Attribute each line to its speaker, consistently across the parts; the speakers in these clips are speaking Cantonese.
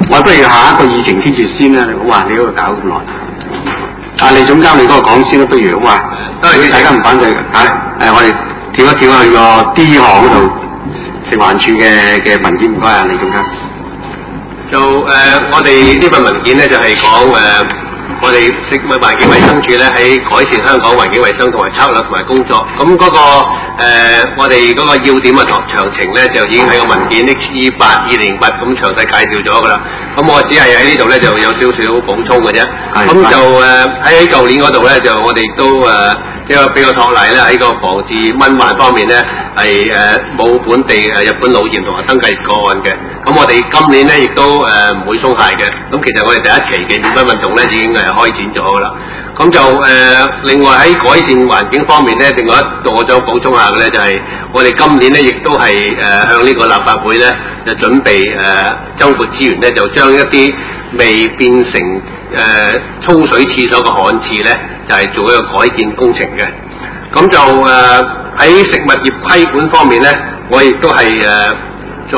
Speaker 1: 我不如下一個議程先住先啦。好話你嗰個搞咁耐，李總監你嗰個講先啦，不如好話，大家唔反對我哋跳一跳去個 D 項嗰度，食環署嘅文件，唔該啊，李總監。
Speaker 2: 就我哋呢份文件咧就係講我哋食物環境衞生署咧喺改善香港環境衞生同埋策略同埋工作，咁嗰個我哋嗰個要點啊同詳情咧就已經喺個文件 H282008咁詳細介紹咗㗎啦。咁我只係喺呢度咧就有少少補充嘅啫。咁就喺舊年嗰度咧就我哋都即係比較托賴咧喺個防治蚊患方面咧係冇本地日本腦炎同埋登記個案嘅。咁我哋今年咧亦都唔會鬆懈嘅。咁其實我哋第一期嘅滅蚊運動咧已經開展咗㗎啦。咁就另外喺改善環境方面咧，另外一度我想補充下嘅咧就係我哋今年咧亦都係向呢個立法會咧就準備增撥資源咧，就將一啲未變成沖水廁所嘅旱廁咧，就係做一個改建工程嘅。咁就喺食物業規管方面咧，我亦都係再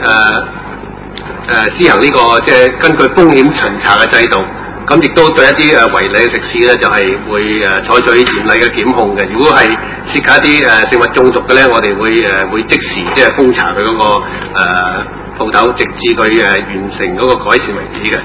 Speaker 2: 施行呢個即係根據風險巡查嘅制度。咁亦都對一啲違例嘅食肆咧，就係會採取嚴厲嘅檢控嘅。如果係涉及一啲食物中毒嘅咧，我哋會即時即係封查佢嗰個鋪頭，直至佢完成嗰個改善為止嘅。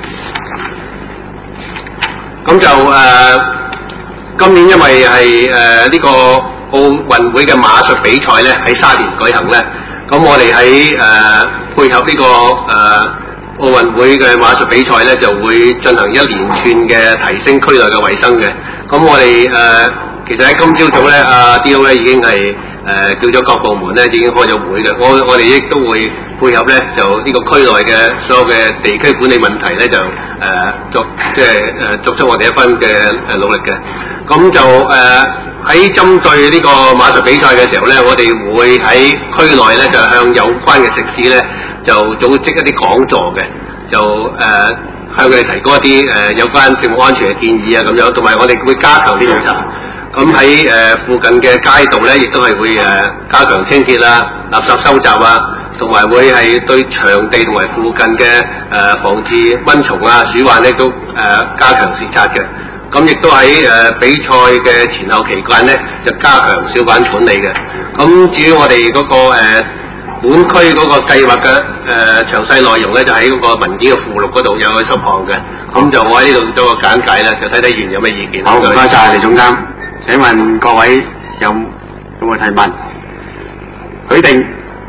Speaker 2: 咁就今年因為係呢個奧運會嘅馬術比賽咧喺沙田舉行咧，咁我哋喺配合呢個奧運會嘅馬術比賽咧，就會進行一連串嘅提升區內嘅衞生嘅。咁我哋其實喺今朝早咧，阿 D.O. 咧已經係叫咗各部門咧已經開咗會嘅。我哋亦都會配合咧，就呢個區內嘅所有嘅地區管理問題咧，就作出我哋一分嘅努力嘅。咁就喺針對呢個馬術比賽嘅時候咧，我哋會喺區內咧就向有關嘅食肆咧就組織一啲講座嘅，就向佢哋提供一啲有關食物安全嘅建議啊咁樣，同埋我哋會加強調查。咁喺附近嘅街道咧，亦都係會加強清潔啦、垃圾收集啊，同埋會係對場地同埋附近嘅防治蚊蟲啊、鼠患咧都加強視察嘅。咁亦都喺比賽嘅前後期間咧，就加強小販管理嘅。咁至於我哋嗰個本區嗰個計劃嘅詳細內容咧，就喺嗰個文件嘅附錄嗰度有個執項嘅。咁就我喺呢度做個簡介啦，就睇睇議員有咩意見。
Speaker 1: 好，唔該曬李總監。請問各位有冇提問？許定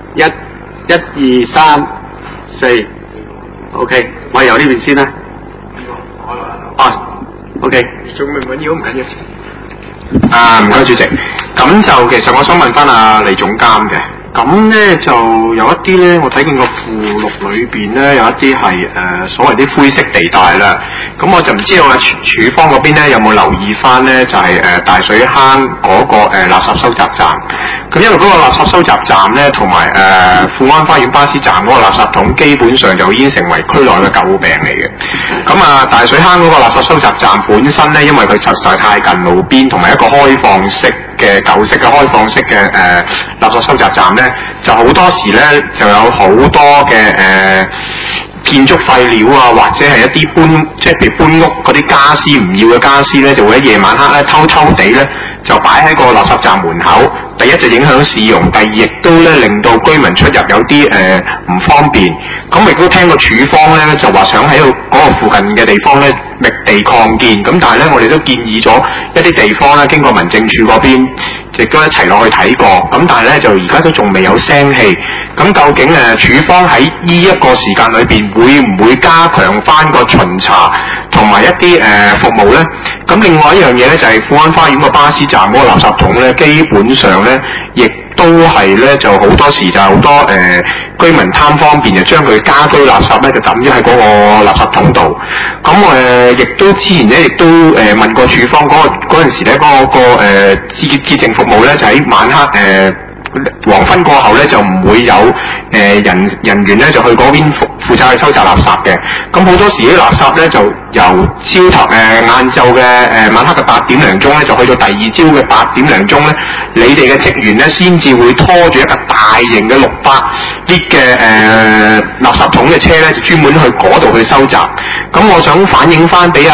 Speaker 1: 1、2、3、4 ，OK， 我由呢邊先啦。OK。
Speaker 3: 仲未唔緊要，唔緊
Speaker 4: 要。唔該主席。咁就其實我想問翻阿李總監嘅。咁咧就有一啲咧，我睇見個附錄裏邊咧有一啲係所謂啲灰色地帶啦。咁我就唔知道署方嗰邊咧有冇留意翻咧，就係大水坑嗰個垃圾收集站。咁因為嗰個垃圾收集站咧，同埋富安花園巴士站嗰個垃圾桶，基本上就已經成為區內嘅詬病嚟嘅。咁大水坑嗰個垃圾收集站本身咧，因為佢實在太近路邊，同埋一個開放式嘅舊式嘅開放式嘅垃圾收集站咧，就好多時咧就有好多嘅建築廢料啊，或者係一啲即係譬如搬屋嗰啲家私唔要嘅家私咧，就會喺夜晚黑咧偷地咧就擺喺個垃圾站門口。第一就影響市容，第二亦都咧令到居民出入有啲唔方便。咁亦都聽過署方咧就話想喺嗰個附近嘅地方咧覓地擴建。咁但係咧我哋都建議咗一啲地方咧，經過民政處嗰邊亦都一齊落去睇過。咁但係咧就而家都仲未有聲氣。咁究竟署方喺呢一個時間裏邊會唔會加強翻個巡查同埋一啲服務咧？咁另外一樣嘢咧就係富安花園個巴士站嗰個垃圾桶咧，基本上咧亦都係咧就好多時就好多居民貪方便，就將佢家居垃圾咧就抌咗喺嗰個垃圾桶度。咁亦都之前咧亦都問過署方嗰陣時咧嗰個潔淨服務咧就喺晚黑黃昏過後咧就唔會有人員咧就去嗰邊負責去收集垃圾嘅。咁好多時啲垃圾咧就由朝頭晏晝嘅晚黑嘅8點零鐘咧，就去到第二朝嘅8點零鐘咧，你哋嘅職員咧先至會拖住一架大大型嘅600列嘅垃圾桶嘅車咧，就專門去嗰度去收集。咁我想反映翻俾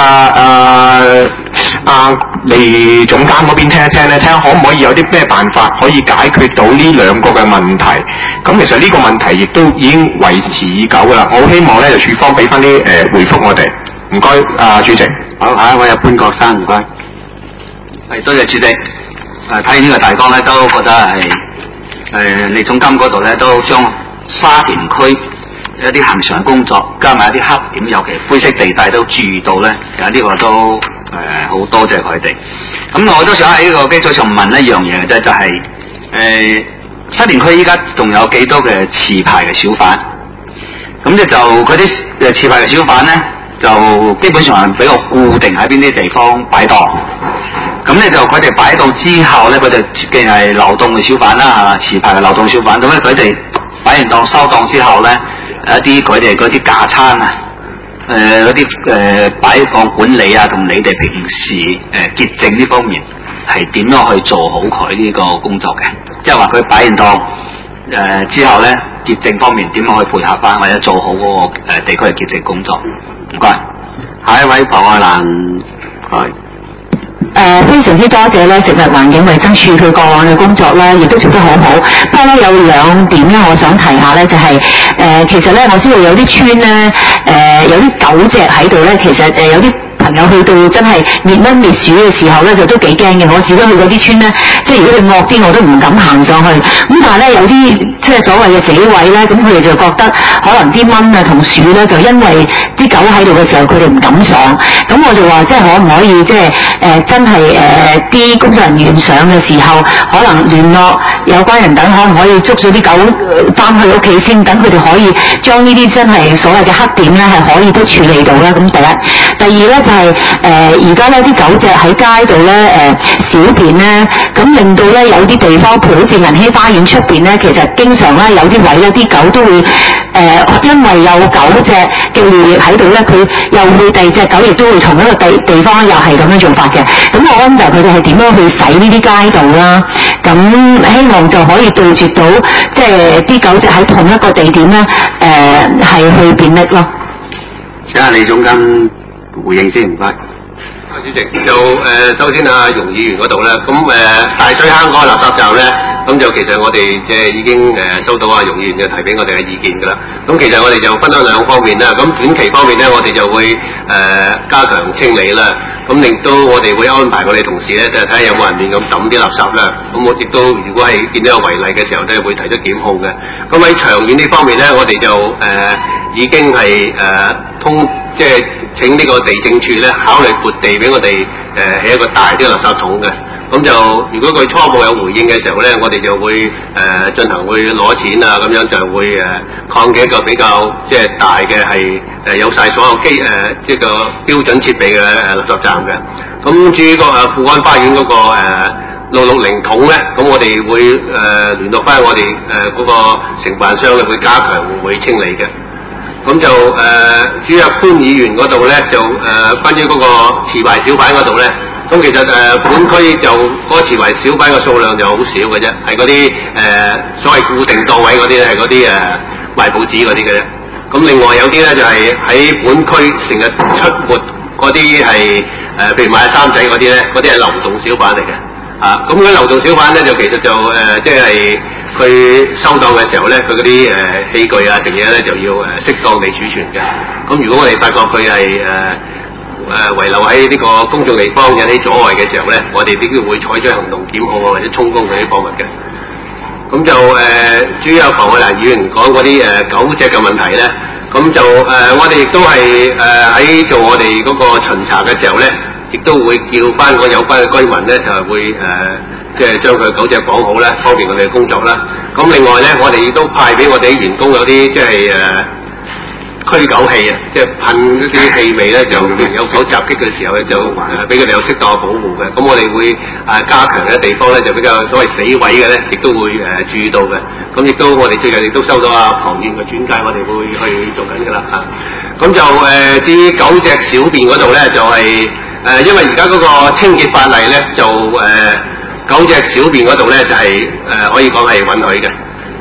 Speaker 4: 李總監嗰邊聽一聽咧，睇下可唔可以有啲咩辦法可以解決到呢兩個嘅問題。咁其實呢個問題亦都已經維持已久㗎啦。我好希望咧就處方俾翻啲回覆我哋。唔該，主席。
Speaker 1: 好，下一位有潘國生，唔該。係，多謝主席。睇呢個大綱咧，都覺得係李總監嗰度咧，都將沙田區一啲恆常工作，加埋一啲黑點，尤其灰色地帶都注意到咧。其實呢個都好多謝佢哋。咁我都想喺呢個基礎上問一樣嘢嘅啫，就係沙田區依家仲有幾多嘅持牌嘅小販？咁咧就佢啲持牌嘅小販咧，就基本上係比較固定喺邊啲地方擺檔。咁咧就佢哋擺檔之後咧，佢哋既係流動嘅小販啦，係嘛，持牌嘅流動小販。咁咧佢哋擺完檔收檔之後咧，一啲佢哋嗰啲架撐啊，嗰啲擺檔管理啊，同你哋平時潔淨呢方面係點樣去做好佢呢個工作嘅？即係話佢擺完檔之後咧，潔淨方面點樣去配合翻，或者做好嗰個地區嘅潔淨工作？唔該。下一位龐愛蘭，係。
Speaker 3: 非常之多謝咧食物環境衞生署佢過往嘅工作咧，亦都做得好好。不過咧有兩點咧，我想提下咧，就係其實咧我知道有啲村咧有啲狗隻喺度咧，其實有啲朋友去到真係滅蚊滅鼠嘅時候咧，就都幾驚嘅。我自己去嗰啲村咧，即係如果佢惡啲，我都唔敢行上去。咁但係咧有啲即係所謂嘅死位咧，咁佢哋就覺得可能啲蚊啊同鼠咧，就因為啲狗喺度嘅時候，佢哋唔敢上。咁我就話即係可唔可以即係真係啲工作人員上嘅時候，可能聯絡有關人等，可唔可以捉咗啲狗翻去屋企先，等佢哋可以將呢啲真係所謂嘅黑點咧，係可以都處理到啦。咁第一，第二咧就係而家咧啲狗隻喺街度咧小便咧，咁令到咧有啲地方，譬如好似銀禧花園出邊咧，其實經常咧有啲位咧啲狗都會因為有狗隻嘅尿液喺度咧，佢又會第二隻狗亦都會從一個地方又係咁樣做法嘅。咁我安排佢哋係點樣去洗呢啲街道啦？咁希望就可以杜絕到即係啲狗隻喺同一個地點咧係去便溺咯。
Speaker 1: 請下李總監回應先，唔該。
Speaker 2: 主席就首先容議員嗰度咧，咁大水坑嗰個垃圾站咧，咁就其實我哋即係已經收到容議員就提俾我哋嘅意見㗎啦。咁其實我哋就分開兩方面啦。咁短期方面咧，我哋就會加強清理啦。咁亦都我哋會安排我哋同事咧，就睇下有冇人亂咁抌啲垃圾啦。咁我亦都如果係見到有違例嘅時候咧，會提出檢控嘅。咁喺長遠呢方面咧，我哋就已經係即係請呢個地政處咧考慮撥地俾我哋起一個大啲嘅垃圾桶嘅。咁就如果佢初步有回應嘅時候咧，我哋就會進行會攞錢啊，咁樣就會擴建一個比較即係大嘅係有晒所有即係個標準設備嘅垃圾站嘅。咁至於個富安花園嗰個660桶咧，咁我哋會聯絡翻我哋嗰個承辦商咧，會加強會清理嘅。咁就至於潘議員嗰度咧，就關於嗰個持牌小販嗰度咧，咁其實本區就嗰個持牌小販嘅數量就好少嘅啫，係嗰啲所謂固定檔位嗰啲咧，係嗰啲賣報紙嗰啲嘅啫。咁另外有啲咧就係喺本區成日出沒嗰啲係譬如買衫仔嗰啲咧，嗰啲係流動小販嚟嘅。咁嗰啲流動小販咧就其實就即係佢收檔嘅時候咧，佢嗰啲器具啊、食嘢咧就要適當地儲存嘅。咁如果我哋發覺佢係遺留喺呢個公眾地方引起阻礙嘅時候咧，我哋都會採取行動檢控或者充公嗰啲貨物嘅。咁就至於有龐愛蘭議員講嗰啲狗隻嘅問題咧，咁就我哋亦都係喺做我哋嗰個巡查嘅時候咧，亦都會叫翻個有關嘅居民咧，就係會即係將佢狗隻綁好啦，方便我哋嘅工作啦。咁另外咧，我哋亦都派俾我哋員工有啲即係驅狗器啊，即係噴嗰啲氣味咧，就有狗襲擊嘅時候咧，就俾佢哋有適當嘅保護嘅。咁我哋會加強嘅地方咧，就比較所謂死位嘅咧，亦都會注意到嘅。咁亦都我哋最近亦都收到龐議員嘅轉介，我哋會去做緊㗎啦嚇。咁就至於狗隻小便嗰度咧，就係因為而家嗰個清潔法例咧，就狗隻小便嗰度咧就係可以講係允許嘅。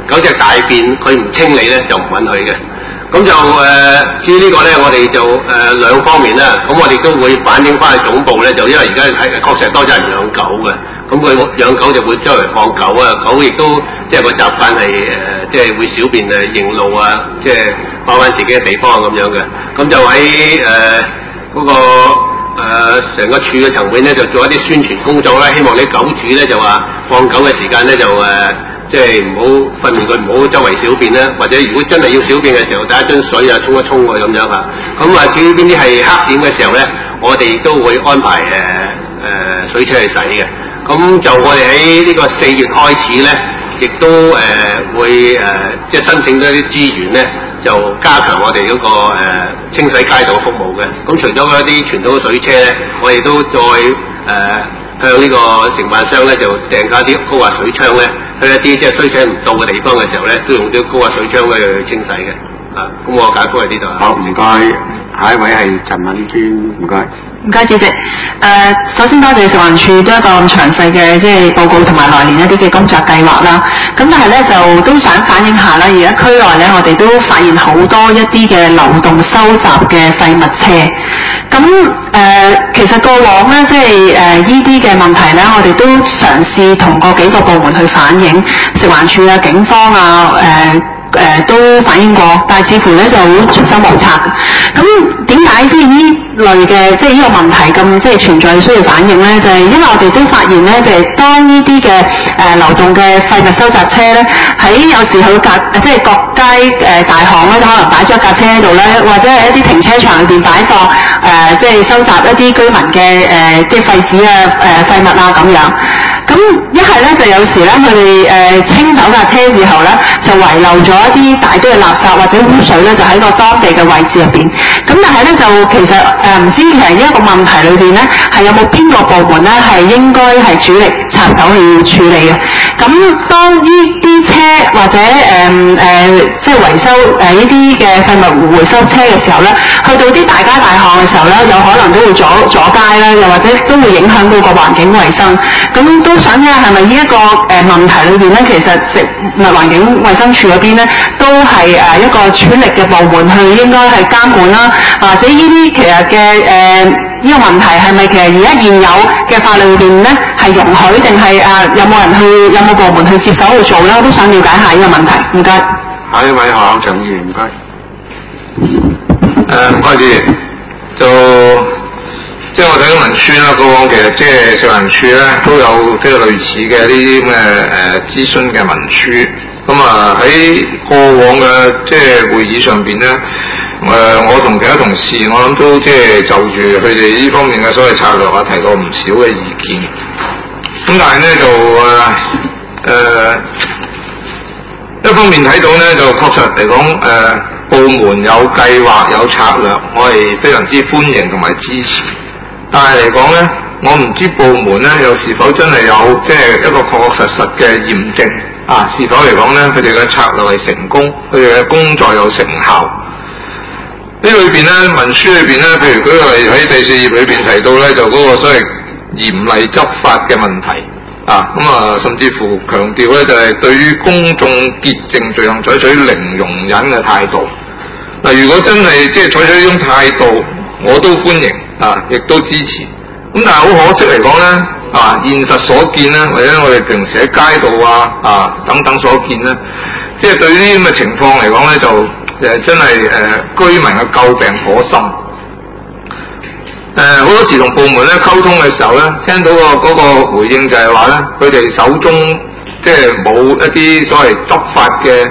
Speaker 2: 狗隻大便佢唔清理咧就唔允許嘅。咁就至於呢個咧，我哋就兩方面啦。咁我哋都會反映翻去總部咧，就因為而家係確實多咗人養狗嘅，咁佢養狗就會周圍放狗啊，狗亦都即係個習慣係即係會小便認路啊，即係翻返自己嘅地方咁樣嘅。咁就喺嗰個成個處嘅層面咧，就做一啲宣傳工作啦，希望啲狗主咧就話放狗嘅時間咧就即係唔好訓練佢唔好周圍小便啦，或者如果真係要小便嘅時候，帶一樽水啊沖一沖佢咁樣啊。咁至於邊啲係黑點嘅時候咧，我哋都會安排水車去洗嘅。咁就我哋喺呢個4月開始咧，亦都會即係申請咗一啲資源咧，就加強我哋嗰個清洗街道服務嘅。咁除咗一啲傳統嘅水車咧，我哋都再向呢個承辦商咧就訂加啲高壓水槍咧，去一啲即係水車唔到嘅地方嘅時候咧，都用啲高壓水槍去清洗嘅。咁我解釋喺呢度。
Speaker 1: 好，唔該。下一位係陳敏娟，唔該。
Speaker 3: 唔該，主席。首先多謝食環署都一個咁詳細嘅即係報告同埋來年一啲嘅工作計劃啦。咁但係咧就都想反映下啦，而家區內咧我哋都發現好多一啲嘅流動收集嘅廢物車。咁其實過往咧即係呢啲嘅問題咧，我哋都嘗試同過幾個部門去反映，食環署啊、警方啊、都反映過，但係似乎咧就好束手無策。咁點解即係呢類嘅即係呢個問題咁即係存在需要反映咧？就係因為我哋都發現咧，就係當呢啲嘅流動嘅廢物收集車咧，喺有時去即係各街大巷咧，可能擺咗一架車喺度咧，或者係一啲停車場裏邊擺放即係收集一啲居民嘅即係廢紙啊、廢物啊咁樣。咁一係咧就有時咧，佢哋清走架車之後咧，就遺漏咗一啲大堆嘅垃圾或者污水咧，就喺個當地嘅位置入邊。咁但係咧就其實唔知其實呢一個問題裏邊咧，係有冇邊個部門咧係應該係主力插手去處理嘅？咁當呢啲車或者即係維修呢啲嘅廢物回收車嘅時候咧，去到啲大街大巷嘅時候咧，有可能都會阻街啦，又或者都會影響到個環境衞生。咁都想睇下係咪呢一個問題裏邊咧，其實食物環境衞生署嗰邊咧，都係一個主力嘅部門去應該係監管啦，或者呢啲其實嘅呢個問題係咪其實而家現有嘅法律裏邊咧係容許，定係有冇部門去接手去做咧？我都想了解下呢個問題。唔該。
Speaker 1: 下一位校長議員，唔該。
Speaker 5: 唔該主席，即係我睇到文書啦，過往其實即係食環署咧都有即係類似嘅呢啲咁嘅諮詢嘅文書。咁喺過往嘅即係會議上邊咧，我同其他同事我諗都即係就住佢哋呢方面嘅所謂策略提過唔少嘅意見。咁但係咧就一方面睇到咧就確實嚟講部門有計劃有策略，我係非常之歡迎同埋支持。但係嚟講咧，我唔知部門咧又是否真係有即係一個確實嘅驗證是否嚟講咧佢哋嘅策略係成功，佢哋嘅工作有成效。呢裏邊咧文書裏邊咧，譬如舉個例喺第4頁裏邊提到咧，就嗰個所謂嚴厲執法嘅問題甚至乎強調咧就係對於公眾潔淨罪行採取零容忍嘅態度。如果真係即係採取呢種態度，我都歡迎亦都支持。咁但係好可惜嚟講咧，現實所見咧，或者我哋平時喺街道等等所見咧，即係對於呢啲咁嘅情況嚟講咧，就真係居民嘅詬病頗深。好多時同部門咧溝通嘅時候咧，聽到嗰個回應就係話咧，佢哋手中即係冇一啲所謂執法嘅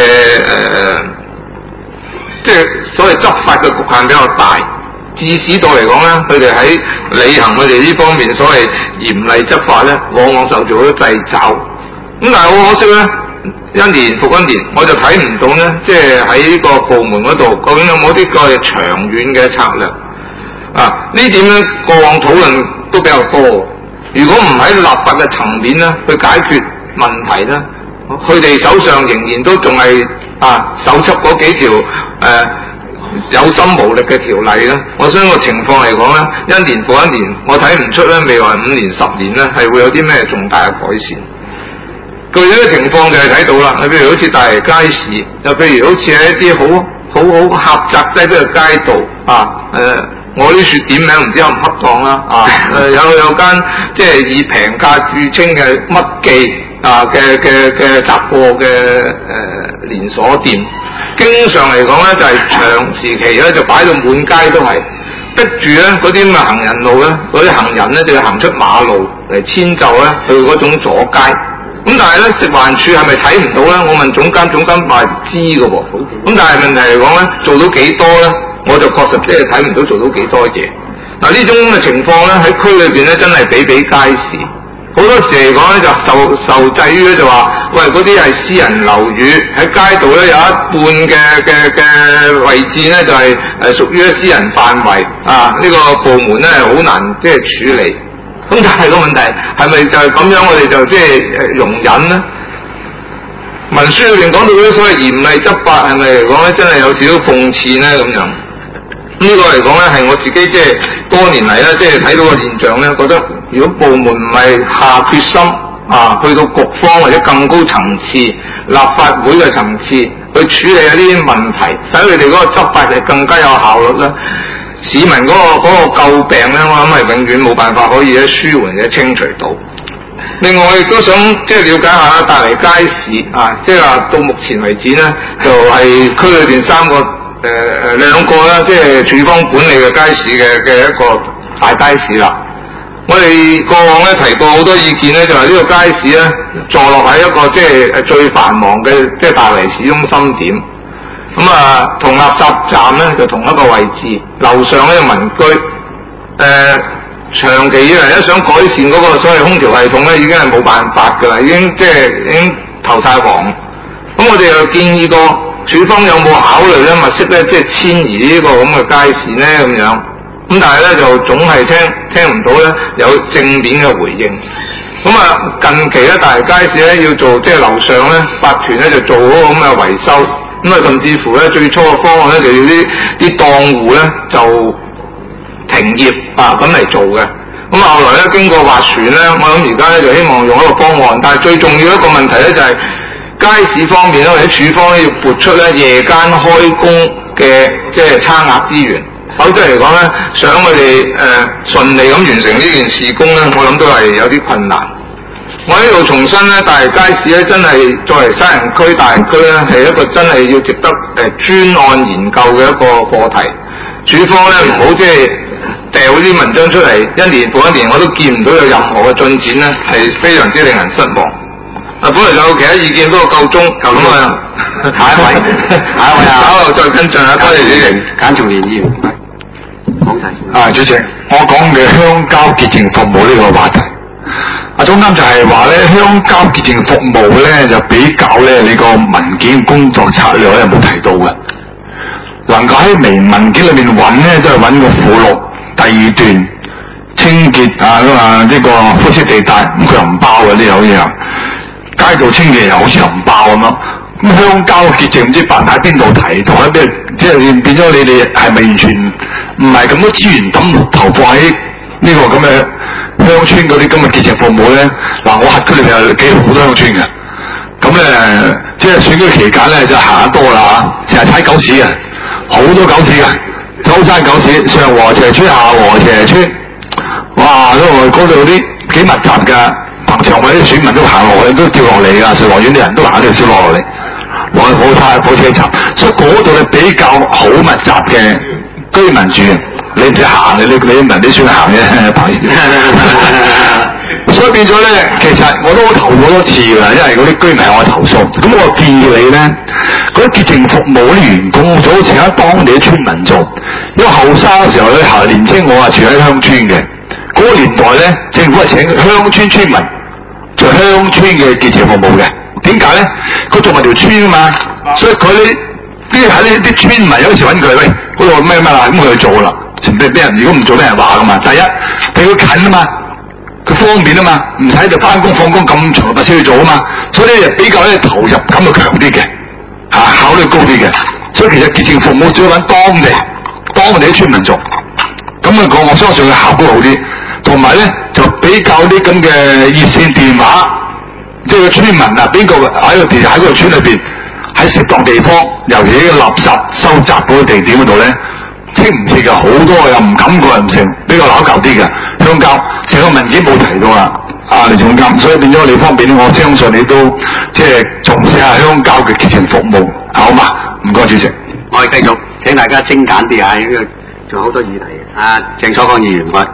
Speaker 5: 即係所謂執法嘅局限比較大，致使到嚟講咧，佢哋喺履行佢哋呢方面所謂嚴厲執法咧，往往受到咗掣肘。咁但係好可惜咧，一年復一年，我就睇唔到咧，即係喺呢個部門嗰度究竟有冇啲個長遠嘅策略。呢點咧過往討論都比較多。如果唔喺立法嘅層面咧去解決問題咧，佢哋手上仍然都仲係手執嗰幾條有心無力嘅條例咧。我相信個情況嚟講咧，一年復一年，我睇唔出咧未來5年10年咧係會有啲咩重大嘅改善。 具體嘅情況就係睇到啦，譬如好似大圍街市，又譬如好似喺一啲好狹窄擠逼嘅街道啊，我啲説點名唔知恰唔恰當啦啊，有間即係以平價著稱嘅乜記啊嘅雜貨嘅連鎖店，經常嚟講咧就係長時期咧就擺到滿街都係，逼住咧嗰啲咁嘅行人路咧，嗰啲行人咧就要行出馬路嚟遷就咧佢嗰種阻街。咁但係咧食環署係咪睇唔到咧？我問總監話唔知嘅喎。咁但係問題嚟講咧，做到幾多咧？我就確實即係睇唔到做到幾多嘢。嗱呢種咁嘅情況咧喺區裏邊咧真係比比皆是。好多時嚟講咧就受制於咧就話，喂嗰啲係私人樓宇喺街道咧有一半嘅位置咧就係屬於私人範圍啊，呢個部門咧係好難即係處理。咁但係個問題係咪就係咁樣我哋就即係容忍呢？文書裏邊講到嗰啲所謂嚴厲執法係咪嚟講咧真係有少少諷刺呢？咁樣？呢個嚟講咧係我自己即係多年嚟咧即係睇到個現象咧，覺得如果部門唔係下決心啊，去到局方或者更高層次、立法會嘅層次去處理一啲問題，使佢哋嗰個執法係更加有效率咧。市民嗰個詬病咧，我諗係永遠冇辦法可以舒緩或者清除到。另外，我亦都想即係了解下大圍街市啊，即係話到目前為止咧，就係區裏邊兩個啦，即係署方管理嘅街市嘅一個大街市啦。我哋過往咧提過好多意見咧，就係呢個街市咧坐落喺一個即係最繁忙嘅即係大圍市中心點。咁啊，同垃圾站咧就同一個位置，樓上咧民居，長期以嚟咧想改善嗰個所謂空調系統咧，已經係冇辦法㗎啦，已經投晒黃。咁我哋又建議過，署方有冇考慮咧，物色咧即係遷移呢個咁嘅街市咧咁樣？咁但係咧就總係聽唔到咧有正面嘅回應。咁啊，近期咧大圍街市咧要做即係樓上咧法團咧就做嗰個咁嘅維修。咁啊，甚至乎咧，最初嘅方案咧就要啲檔戶咧就停業啊，咁嚟做嘅。咁啊，後來咧經過斡旋咧，我諗而家咧就希望用一個方案，但係最重要一個問題咧就係街市方面咧或者署方咧要撥出咧夜間開工嘅即係差額資源，否則嚟講咧，想佢哋順利咁完成呢件事工咧，我諗都係有啲困難。我喺度重申咧，大圍街市咧真係作為西人區、大人區咧，係一個真係要值得專案研究嘅一個課題。署方咧唔好即係掉啲文章出嚟，一年過一年我都見唔到有任何嘅進展咧，係非常之令人失望。本來有其他意見不過夠鐘，咁啊，下一位啊，稍後再跟進啊，多謝主席。
Speaker 1: 簡仲年議員，好
Speaker 6: 題。主席，我講嘅鄉郊潔淨服務呢個話題。總監就係話咧，鄉郊潔淨服務咧就比較咧你個文件工作策略咧有冇提到嘅？能夠喺文件裏面揾咧，都係揾個附錄第二段清潔呢個灰色地帶，咁佢又唔包嘅呢有嘢，街道清潔又好似又唔包咁咯。咁鄉郊潔淨唔知辦喺邊度提，同埋咩即係變咗你哋係咪完全唔係咁多資源咁投放喺呢個咁嘅鄉村嗰啲咁嘅潔淨服務咧？嗱，我轄區裏面有好多鄉村嘅，咁咧即係選舉期間咧就行得多啦嚇，成日踩狗屎嘅，好多狗屎嘅，舟山狗屎、上禾輋村、下禾輋村，哇！嗰度啲幾密集嘅，棚場位啲選民都行落去，都掉落嚟㗎，上禾苑啲人都行條小落嚟，落去火車站，所以嗰度咧比較好密集嘅居民住。你唔使行嘅，你民啲算行嘅朋友。所以變咗咧，其實我都投好多次㗎，因為嗰啲居民向我投訴。咁我建議你咧，嗰啲潔淨服務啲員工最好請喺當地啲村民做，因為後生嘅時候咧，年青我住喺鄉村嘅，嗰個年代咧，政府係請鄉村村民做鄉村嘅潔淨服務嘅。點解咧？佢做埋條村啊嘛，所以佢喺啲村民有時揾佢，喂，嗰度咩啦，咁佢去做啦。俾人如果唔做俾人話噶嘛，第一俾佢近啊嘛，佢方便啊嘛，唔使就翻工放工咁長嘅車去做啊嘛，所以咧比較咧投入感就強啲嘅，效率高啲嘅，所以其實潔淨服務最好揾當地啲村民做，咁我相信佢效果好啲，同埋咧就比較啲咁嘅熱線電話即係個村民啊，邊個喺個村裏邊喺適當地方，尤其喺垃圾收集嗰個地點嗰度咧，清唔切嘅，好多又唔冚過又唔成，比較拗舊啲嘅鄉郊，成個文件冇提到啊，李總監，所以變咗你方面咧，我相信你都即係重視下鄉郊嘅基層服務，好嘛？唔該，主席。
Speaker 1: 我哋繼續請大家精簡啲啊，因為仲有好多議題嘅。鄭楚光議員，唔該。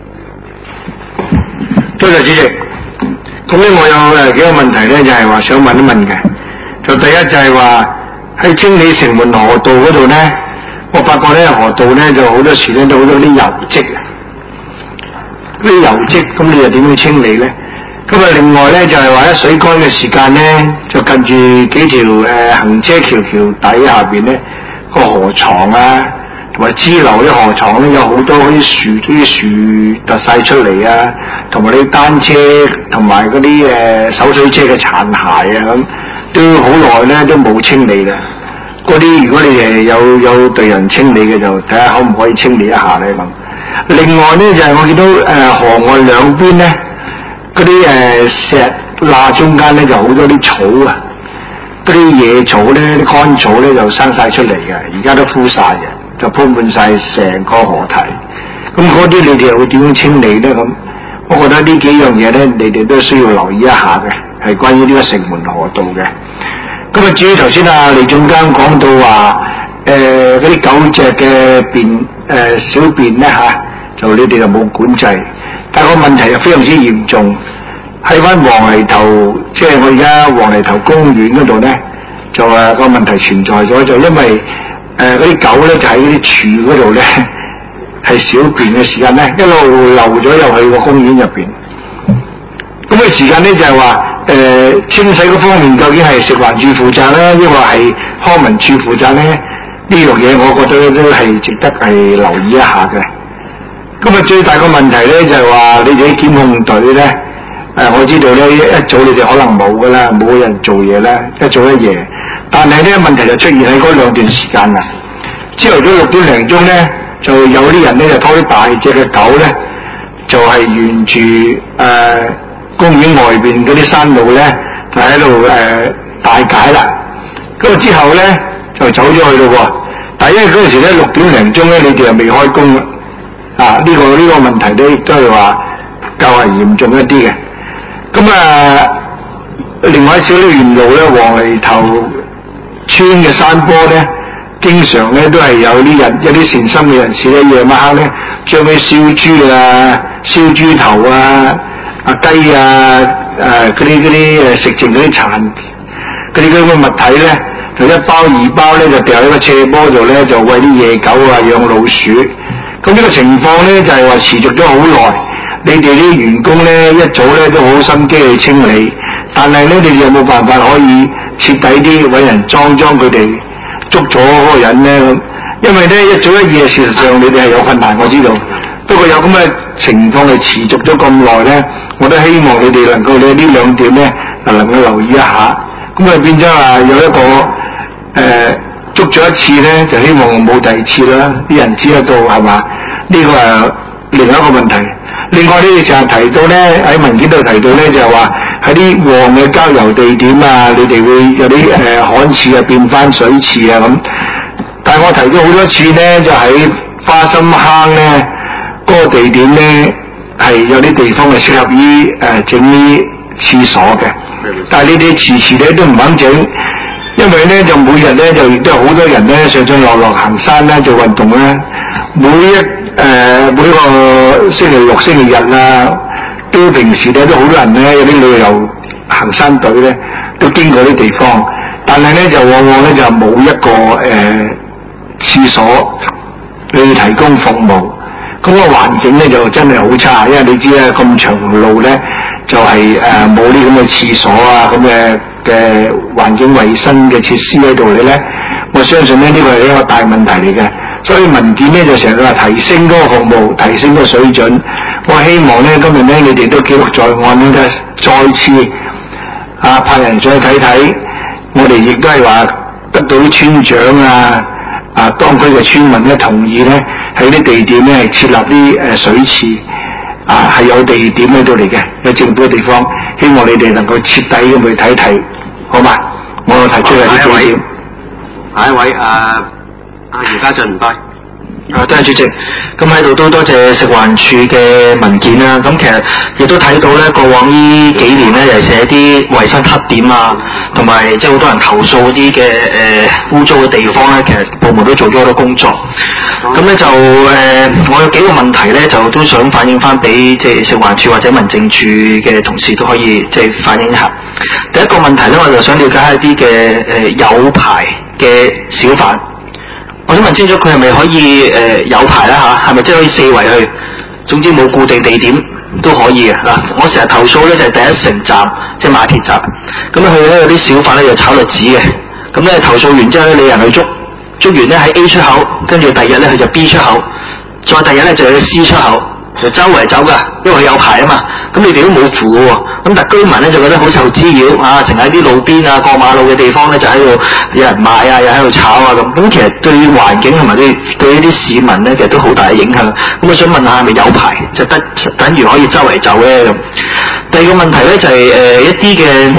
Speaker 7: 多謝主席。咁咧，我有幾個問題咧，就係話想問一問嘅。就第一就係話喺清理城門河道嗰度咧，我發覺咧河道咧就好多時咧都好多啲油漬啊，啲油漬咁你又點樣清理咧？咁啊，另外咧就係話喺水乾嘅時間咧，就近住幾條行車橋底下邊咧個河床啊，同埋支流啲河床咧有好多啲樹突晒出嚟啊，同埋啲單車同埋嗰啲手水車嘅殘骸啊咁，都好耐咧都冇清理啦。嗰啲如果你哋有隊人清理嘅，就睇下可唔可以清理一下咧咁。另外咧就係、是、我見到河岸兩邊咧嗰啲石罅中間咧就好多啲草啊，嗰啲野草咧、啲乾草咧就生晒出嚟嘅，而家都枯晒嘅，就鋪滿晒成個河堤。咁嗰啲你哋又會點樣清理咧？咁我覺得呢幾樣嘢咧，你哋都需要留意一下嘅，係關於呢個城門河道嘅。咁啊，至於頭先李總監講到話嗰啲狗隻嘅小便咧就你哋就冇管制，但係個問題就非常之嚴重。喺翻黃泥頭，即係我而家黃泥頭公園嗰度咧，就個問題存在咗，就因為嗰啲狗咧就喺啲柱嗰度咧係小便嘅時間咧，一路流咗入去個公園入邊。咁嘅時間咧就係話清洗嗰方面究竟係食環署負責咧，抑或係康文署負責咧？呢樣嘢我覺得都係值得係留意一下嘅。咁啊，最大個問題咧就係話你哋啲檢控隊咧，我知道咧一早你哋可能冇噶啦，冇人做嘢啦，一早一夜。但係咧問題就出現喺嗰兩段時間啦。朝頭早6點零鐘咧，就有啲人咧就拖啲大隻嘅狗咧，就係沿住公園外邊嗰啲山路咧，就喺度大解啦。咁之後咧就走咗去咯喎。但係因為嗰陣時咧6點零鐘咧，你哋又未開工啦。呢個問題咧亦都係話較為嚴重一啲嘅。咁另外小瀝源路咧，黃泥頭村嘅山坡咧，經常咧都係有啲人有啲善心嘅人士咧，夜晚黑咧將啲燒豬啊、燒豬頭啊、雞啊、嗰啲食剩嗰啲殘嗰啲咁嘅物體咧，就一包二包咧就掉喺個斜坡度咧，就餵啲野狗啊、養老鼠。咁呢個情況咧就係話持續咗好耐。你哋啲員工咧一早咧都好心機去清理，但係咧你哋有冇辦法可以徹底啲揾人裝佢哋捉咗嗰個人咧？咁因為咧一早一夜事實上你哋係有困難，我知道。不過有咁嘅情況係持續咗咁耐咧，我都希望你哋能夠呢兩點咧能夠留意一下。咁啊變咗有一個捉咗一次咧，就希望冇第二次啦。啲人知得到係嘛？呢個係另一個問題。另外呢，成日提到咧喺文件度提到咧，就係話喺啲旺嘅郊遊地點啊，你哋會有啲旱廁啊變翻水廁啊咁。但係我提咗好多次咧，就喺花心坑咧嗰個地點咧係有啲地方係適合於整啲廁所嘅，但係呢啲遲遲咧都唔肯整，因為咧就每日咧就亦都有好多人咧上落行山啦做運動啦，每個星期六、星期日啊，都平時咧都好多人咧有啲旅遊行山隊咧都經過啲地方，但係咧就往往咧就冇一個廁所去提供服務，咁個環境咧就真係好差，因為你知啦，咁長路咧就係冇啲咁嘅廁所啊，咁嘅環境衛生嘅設施喺度咧，我相信咧呢個係一個大問題嚟嘅。所以文件咧就成日話提升嗰個服務，提升個水準。我希望咧今日咧你哋都記錄在案咧，再次派人再睇睇。我哋亦都係話得到啲村長當區嘅村民咧同意咧喺啲地點咧係設立啲水廁係有地點喺度嚟嘅，有政府嘅地方。 希望你哋能夠徹底咁去睇睇，好嘛？我提出嚟呢幾點。
Speaker 1: 下一位姚家俊，唔該。
Speaker 8: 多謝主席，咁喺度都多謝食環署嘅文件啦。咁其實亦都睇到咧，過往呢幾年咧，尤其是一啲衞生黑點啊，同埋即係好多人投訴啲嘅污糟嘅地方咧，其實部門都做咗好多工作。咁咧就我有幾個問題咧，就都想反映翻俾即係食環署或者民政處嘅同事都可以即係反映一下。第一個問題咧，我就想了解一啲嘅有牌嘅小販。我想問清楚佢係咪可以有牌啦嚇？係咪即係可以四圍去？總之冇固定地點都可以嘅嗱。我成日投訴咧就係第一城站，即係馬鐵站。咁佢咧有啲小販咧就炒栗子嘅。咁咧投訴完之後咧，你人去捉完咧喺 A 出口，跟住第二日咧佢就 B 出口，再第二日咧就去 C 出口，就周圍走噶，因為佢有牌啊嘛。咁你哋都冇符嘅喎。咁但居民咧就覺得好受滋擾啊，成日喺啲路邊啊、過馬路嘅地方咧就喺度有人買啊，又喺度炒啊咁。咁其實對環境同埋對呢啲市民咧，其實都好大嘅影響。咁我想問下係咪有牌就等於可以周圍走咧咁？第二個問題咧就係一啲嘅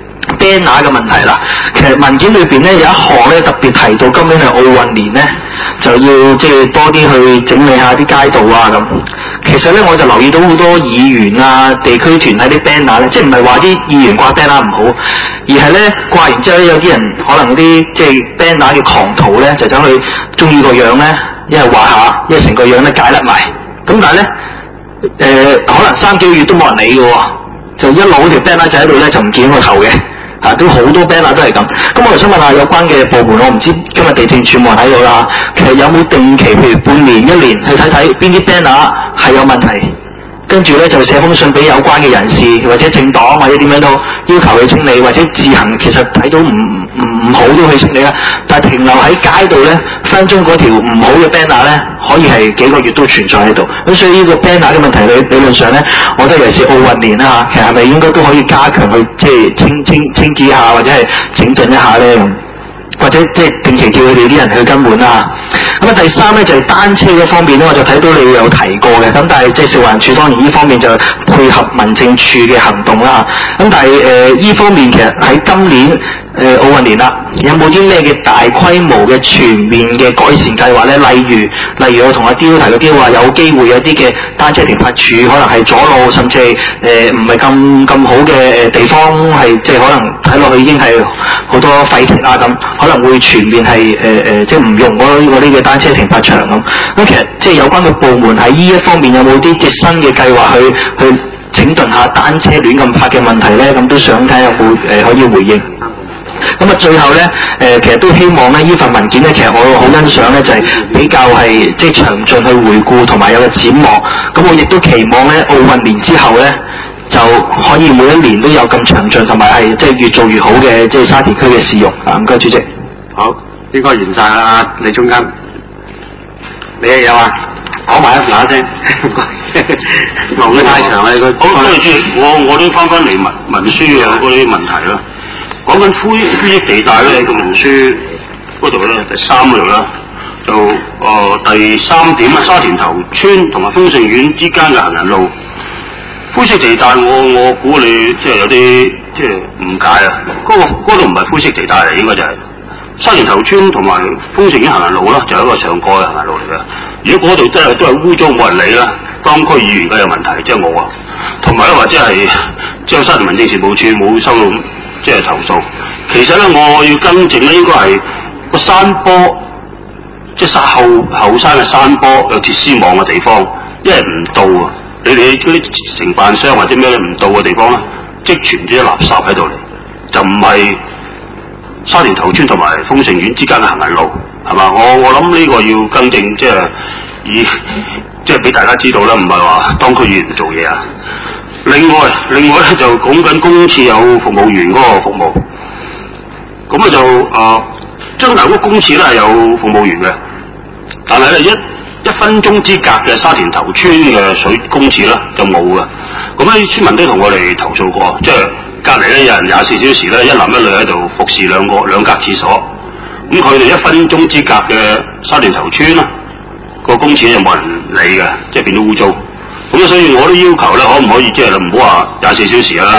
Speaker 8: banner 嘅問題啦。其實文件裏邊咧有一項咧特別提到，今年係奧運年咧，就要即係多啲去整理下啲街道啊咁。其實咧我就留意到好多議員啊、地區團體啲 banner 咧，即係唔係話啲議員掛 banner 唔好，而係咧掛完之後咧有啲人可能啲即係 banner 嘅狂徒咧就走去中意個樣咧，一係畫下，一係成個樣咧解甩埋。咁但係咧可能3幾個月都冇人理嘅喎，就一路嗰條 banner 就喺度咧就唔見個頭嘅。都好多 banner 都係咁。咁我就想問下有關嘅部門，我唔知今日地政處冇人喺度啦。其實有冇定期，譬如半年、1年去睇睇邊啲 banner 係有問題，跟住咧就寫封信俾有關嘅人士或者政黨或者點樣都要求去清理，或者自行其實睇到唔好都去清理啦。但係停留喺街度咧，分鐘嗰條唔好嘅 banner 咧，可以係幾個月都存在喺度。咁所以呢個 banner 嘅問題理論上咧，我覺得尤其是奧運年啦嚇，其實係咪應該都可以加強去即係清潔下或者係整頓一下咧咁？或者即係定期叫佢哋啲人去更換啦。咁啊第三咧就係單車嗰方面咧，我就睇到你有提過嘅。咁但係即係食環署當然呢方面就配合民政處嘅行動啦。咁但係呢方面其實喺今年奧運年啦，有冇啲咩嘅大規模嘅全面嘅改善計劃咧？例如我同阿刁提嗰啲話，有機會有啲嘅單車停泊處可能係阻路，甚至係唔係咁好嘅地方，係即係可能睇落去已經係好多廢鐵啊咁，可能會全面係即係唔用嗰啲嘅單車停泊場咁。咁其實即係有關嘅部門喺呢一方面有冇啲即新嘅計劃去整頓下單車亂咁泊嘅問題咧？咁都想睇有冇可以回應。咁啊，最後咧，其實都希望咧，呢份文件咧，其實我好欣賞咧，就係比較係即係詳盡去回顧同埋有個展望。咁我亦都期望咧，奧運年之後咧，就可以每一年都有咁詳盡同埋係即係越做越好嘅即係沙田區嘅使用。唔該，主席。
Speaker 1: 好，呢個完晒啦，李中間，你有啊？講埋一嗱聲，講得太長啦，呢個。
Speaker 9: 好，多謝主席，我都翻嚟文書嘅嗰啲問題啦。講緊灰色地帶咧，個文書嗰度咧，第3嗰度啦，就第3點啊，沙田頭村同埋豐盛苑之間嘅行人路灰色地帶，我估你即係有啲即係誤解啊！嗰度唔係灰色地帶嚟，應該就係沙田頭村同埋豐盛苑行人路啦，就係一個上蓋嘅行人路嚟嘅。如果嗰度真係都係污糟冇人理啦，當區議員梗有問題，即係我啊，同埋咧或者係即係沙田民政事務處冇收到。即係投訴，其實咧我要更正咧，應該係個山坡，即係後山嘅山坡有鐵絲網嘅地方，因為唔到啊！你哋嗰啲承辦商或者咩唔到嘅地方咧，積存啲垃圾喺度嚟，就唔係沙田頭村同埋豐盛苑之間嘅行人路，係嘛？我諗呢個要更正，即係俾大家知道啦，唔係話當區議員唔做嘢啊！另外咧就講緊公廁有服務員嗰個服務，咁啊就將來嗰個公廁咧係有服務員嘅，但係咧一分鐘之隔嘅沙田頭村嘅水公廁咧就冇嘅。咁咧村民都同我哋投訴過，即係隔離咧有人24小時咧一男一女喺度服侍兩格廁所，咁佢哋1分鐘之隔嘅沙田頭村啦個公廁就冇人理嘅，即係變到污糟。咁所以我都要求咧，可唔可以即係唔好話24小時啦，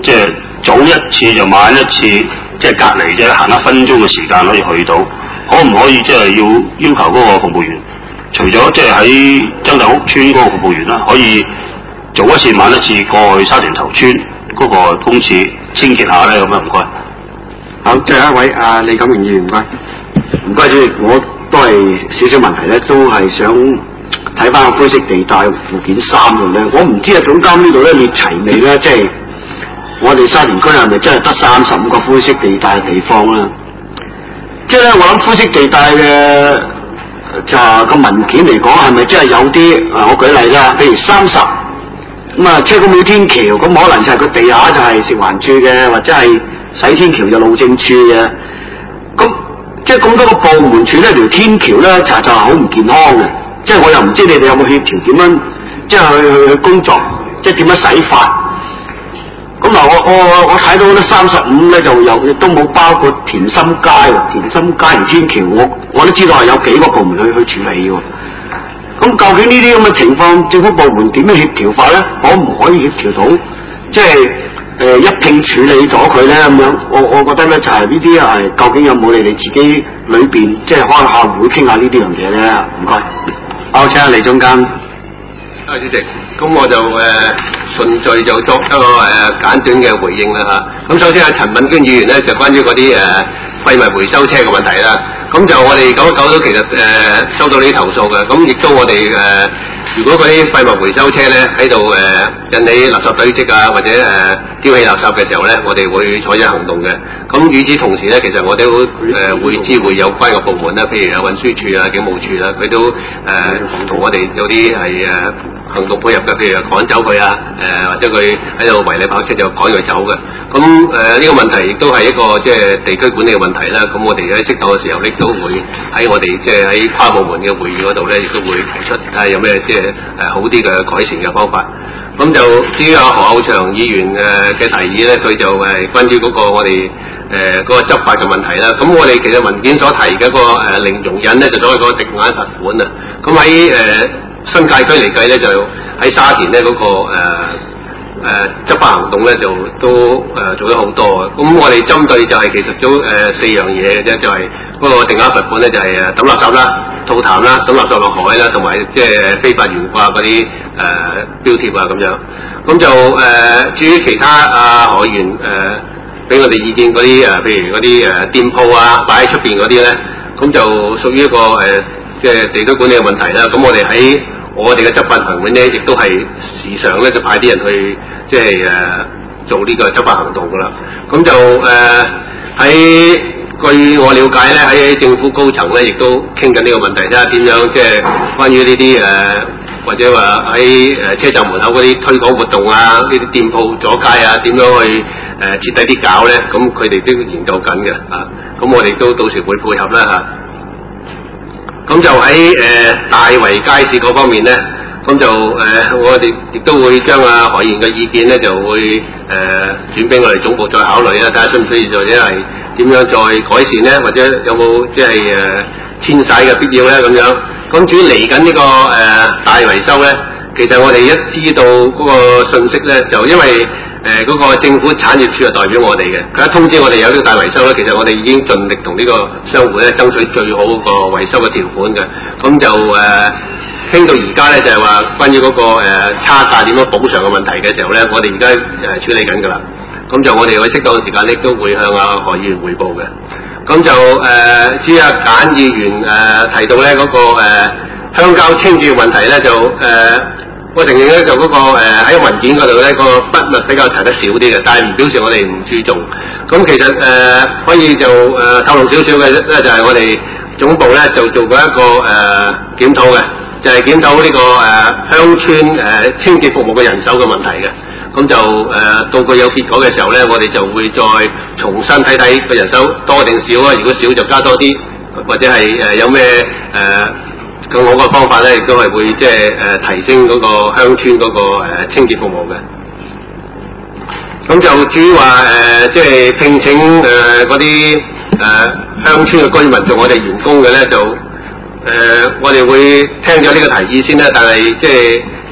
Speaker 9: 即係早一次就晚一次，即係隔離啫，行1分鐘嘅時間可以去到，可唔可以即係要求嗰個服務員，除咗即係喺曾大屋村嗰個服務員啦，可以早一次晚一次過去沙田頭村嗰個公廁清潔下咧，咁啊唔該。
Speaker 1: 好，最後一位李錦榮議員，唔該。唔該主席，我都係少少問題咧，都係想睇翻個灰色地帶附件3度咧。我唔知總監呢度咧列齊未咧，即係我哋沙田區係咪真係得35個灰色地帶嘅地方啦？即係咧，我諗灰色地帶嘅就個文件嚟講，係咪真係有啲我舉例啦，譬如30咁啊，車公廟天橋咁，可能就係個地下就係食環署嘅，或者係洗天橋就路政處嘅。咁即係咁多個部門處呢條天橋咧，就係好唔健康嘅。即係我又唔知你哋有冇協調點樣，即係去工作，即係點樣洗法。咁嗱，我睇到咧35咧就有，亦都冇包括田心街喎。田心街同天橋，我都知道係有幾個部門去處理喎。咁究竟呢啲咁嘅情況，政府部門點樣協調法咧？可唔可以協調到？即係一併處理咗佢咧咁樣？我覺得咧就係呢啲係究竟有冇你哋自己裏邊即係開下會傾下呢啲樣嘢咧？唔該。好，請李總監。
Speaker 2: 多謝主席。咁我就順序就作一個簡短嘅回應啦嚇。咁首先陳敏娟議員咧就關於嗰啲廢物回收車嘅問題啦。咁就我哋久都其實收到呢啲投訴嘅。咁亦都我哋如果嗰啲廢物回收車咧喺度引起垃圾堆積啊，或者丟棄垃圾嘅時候咧，我哋會採取行動嘅。咁與此同時咧，其實我哋會知會有關嘅部門啦，譬如運輸署啊、警務處啦，佢都同我哋有啲係行動配合嘅，譬如趕走佢啊，或者佢喺度違例泊車就趕佢走嘅。咁呢個問題亦都係一個即係地區管理嘅問題啦。咁我哋喺適當嘅時候，亦都會喺我哋即係喺跨部門嘅會議嗰度咧，亦都會提出睇下有咩即係好啲嘅改善嘅方法。咁就至於何厚祥議員嘅提議咧，佢就係關於嗰個我哋嗰個執法嘅問題啦。咁我哋其實文件所提嘅個零容忍咧，就所謂嗰個滴眼罰款啊。咁喺新界區嚟計咧，就喺沙田咧嗰個執法行動咧，就都做咗好多。咁我哋針對就係其實都4樣嘢嘅啫，就係嗰個滴眼罰款咧，就係抌垃圾啦、吐痰啦、抌垃圾落海啦，同埋即係非法懸掛嗰啲標貼啊咁樣。咁就至於其他何議員俾我哋意見嗰啲譬如嗰啲店鋪啊擺喺出邊嗰啲咧，咁就屬於一個即係地區管理嘅問題啦。咁我哋喺我哋嘅執法行動咧，亦都係時常咧就派啲人去即係做呢個執法行動噶啦。咁就喺據我了解咧，喺政府高層咧，亦都傾緊呢個問題，睇下點樣即係關於呢啲或者話喺車站門口嗰啲推廣活動啊，呢啲店鋪阻街啊，點樣去徹底啲搞咧？咁佢哋都研究緊嘅啊。咁我哋都到時會配合啦嚇。咁就喺大圍街市嗰方面咧，咁就我哋亦都會將何議員嘅意見咧，就會轉俾我哋總部再考慮啦，睇下需唔需要或者係點樣再改善咧，或者有冇即係遷徙嘅必要咧咁樣。咁至於嚟緊呢個大維修咧，其實我哋一知道嗰個信息咧，就因為嗰個政府產業處係代表我哋嘅，佢一通知我哋有呢個大維修咧，其實我哋已經盡力同呢個商戶咧爭取最好嗰個維修嘅條款嘅。咁就傾到而家咧，就係話關於嗰個差價點樣補償嘅問題嘅時候咧，我哋而家處理緊㗎啦。咁就我哋喺適當嘅時間咧，都會向何議員匯報嘅。咁就至於簡議員提到咧嗰個鄉郊清潔問題咧，就我承認咧就嗰個喺文件嗰度咧個筆墨比較提得少啲嘅，但係唔表示我哋唔注重。咁其實可以就透露少少嘅咧，就係我哋總部咧就做過一個檢討嘅，就係檢討呢個鄉村清潔服務嘅人手嘅問題嘅。咁就到佢有結果嘅時候咧，我哋就會再重新睇睇個人手多定少啊。如果少就加多啲，或者係有咩更好嘅方法咧，亦都係會即係提升嗰個鄉村嗰個清潔服務嘅。咁就至於話即係聘請嗰啲鄉村嘅居民做我哋員工嘅咧，就我哋會聽咗呢個提議先啦。但係即係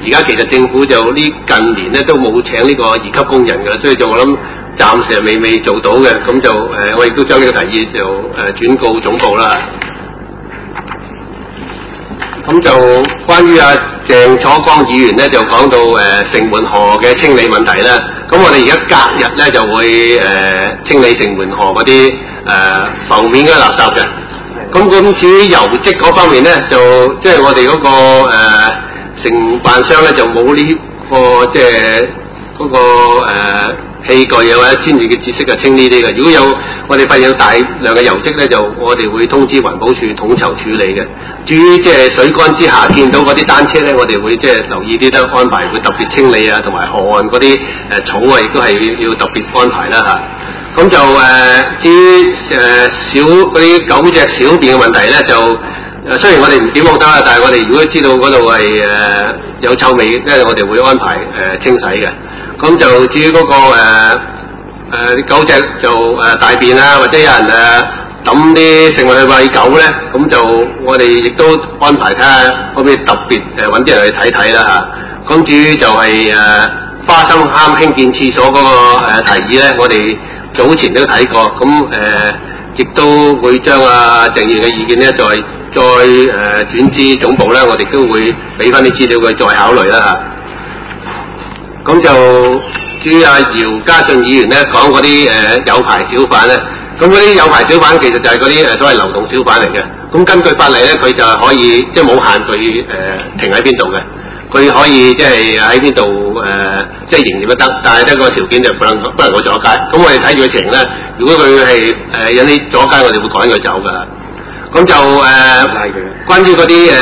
Speaker 2: 而家其實政府就呢近年咧都冇請呢個2級工人㗎，所以就我諗暫時係未做到嘅，咁就我亦都將呢個提議就轉告總部啦。咁就關於鄭楚光議員咧就講到城門河嘅清理問題啦。咁我哋而家隔日咧就會清理城門河嗰啲浮面嘅垃圾嘅。咁至於郵積嗰方面咧，就即係我哋嗰個承辦商咧就冇呢個即係嗰個器具啊或者專業嘅知識啊清呢啲嘅。如果有我哋發現有大量嘅郵積咧，就我哋會通知環保署統籌處理嘅。至於即係水乾之下見到嗰啲單車咧，我哋會即係留意啲得安排，會特別清理啊，同埋河岸嗰啲草啊，亦都係要特別安排啦嚇。咁就至於小嗰啲狗隻小便嘅問題咧，就雖然我哋唔檢控得啦，但係我哋如果知道嗰度係有臭味，因為我哋會安排清洗嘅。咁就至於嗰個狗隻就大便啊，或者有人抌啲食物去餵狗咧，咁就我哋亦都安排睇下可唔可以特別揾啲人去睇睇啦嚇。咁至於就係花生坑興建廁所嗰個提議咧，我哋早前都睇過，咁亦都會將鄭議員嘅意見咧，再轉至總部咧，我哋都會俾翻啲資料佢再考慮啦嚇。咁就至於姚家俊議員咧講嗰啲有牌小販咧，咁嗰啲有牌小販其實就係嗰啲所謂流動小販嚟嘅。咁根據法例咧，佢就係可以即係冇限佢停喺邊度嘅。佢可以即係喺邊度即係營業都得，但係得個條件就不能夠阻街。咁我哋睇住佢情咧，如果佢係引起阻街，我哋會趕佢走㗎。咁就關於嗰啲